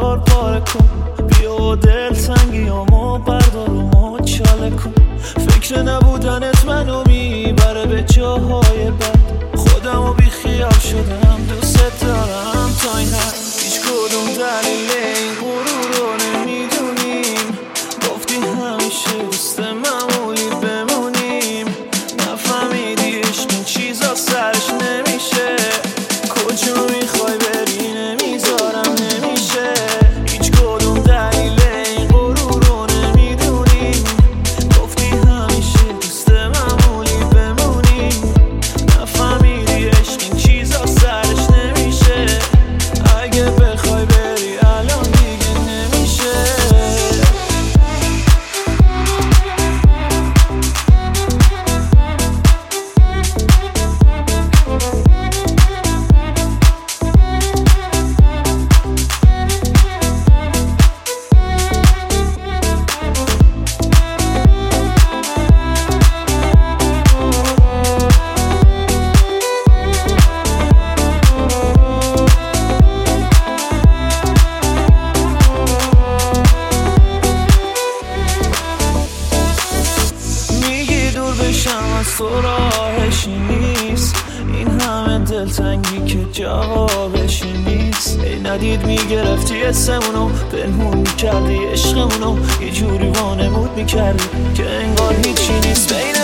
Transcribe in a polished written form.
بردار پاره کن، بیا و دل تنگیامو بردار و مچاله کن. فکر نبودنت منو میبره به جاهای بد، خودمو بی خیال شدم دوست دارم تا این حد. هیچ کدوم دلیل این غرور رو نمیدونیم، گفتی همیشه دوست معمولی بمونیم. نفهمیدی عشق این چیزا سرش نمیشه، کجا میخوای بری نمیذارم نمیشه. هیچ کدوم دلیل این غرور رو نمیدونیم، گفتی همیشه دوست معمولی بمونیم. نفهمیدی عشق این چیزا سرش نمیشه، اگه بخوای بری الان دیگه نمیشه. از تو راهشی نیست، این همه دلتنگی که جوابشی نیست. ای ندید میگرفتی اسمونو، پنهون میکردی عشقمونو، یه جوری وانمود میکردی که انگار هیچی نیست.